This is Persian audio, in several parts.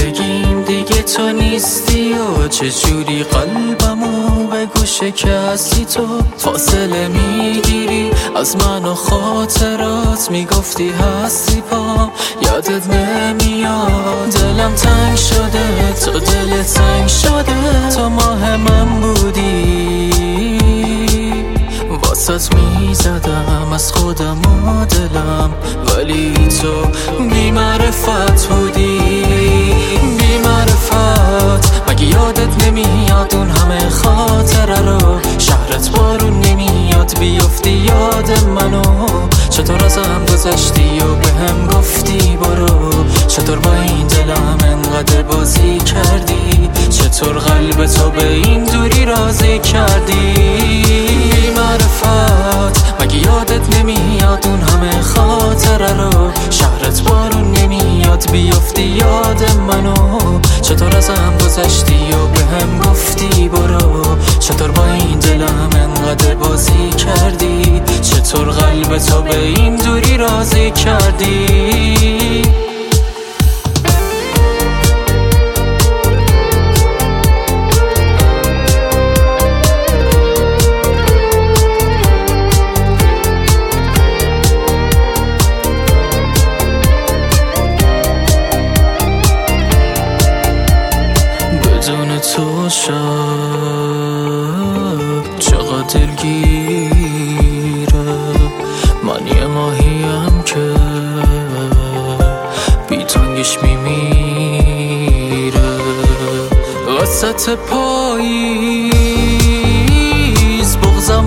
بگیم دیگه تو نیستی و چجوری قلبمو بگو شکستی تو. فاصله میگیری از من و خاطرات، میگفتی هستی پا یادت نمیاد. دلم تنگ شده تو دل تنگ شده، تو ماه من بودی واسط میزدم از خودم و دلم، ولی تو بی معرفت بودی بی معرفت. مگه یادت نمیاد اون همه خاطره رو؟ شهرت بارون نمیاد بیفتی یاد منو؟ چطور ازم گذشتی و بهم گفتی برو؟ چطور با این دلم انقدر بازی کردی؟ چطور قلب تو به این دوری راضی کردی؟ بی معرفت مگه یادت نمیاد اون همه خاطره رو؟ شهرت بارون نمیاد بیفتی یاد منو؟ چطور ازم گذشتی و بهم گفتی برو؟ چطور با این دلم انقدر بازی کردی؟ چطور قلب تو به این دوری راضی کردی؟ بدون تو شب چقدر دلگیره، من یه ماهیم که بی تنگش میمیره. وسط پاییز بغضم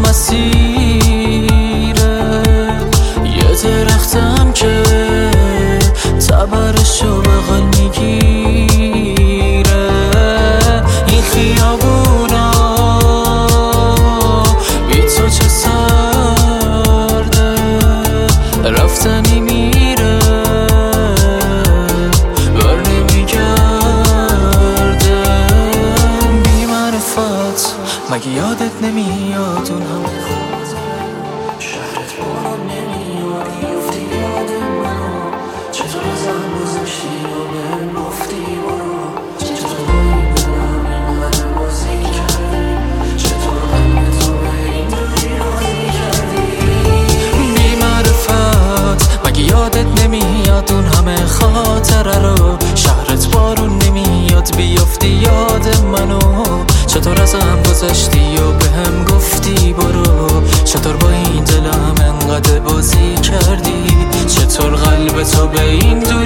مسیره، یه درختم که تبرشو بغل میگیره. این خیابونا بی تو چه سرده، رفتنی میره بر نمیگرده. بی معرفت مگه یادت نمیاد اون همه شهرت بارون نمیاد بیفتی یاد منو؟ چطور ازم گذشتی و بهم گفتی برو؟ چطور با این دلم اینقدر بازی کردی؟ چطور قلب تو به این دوری راضی کردی؟ بی معرفت مگه یادت نمیاد اون همه خاطره رو؟ شهرت بارون نمیاد بیفتی یاد منو؟ چطور ازم گذشتی و بهم گفتی برو؟ چطور با این دلم انقدر بازی کردی؟ چطور قلب تو به این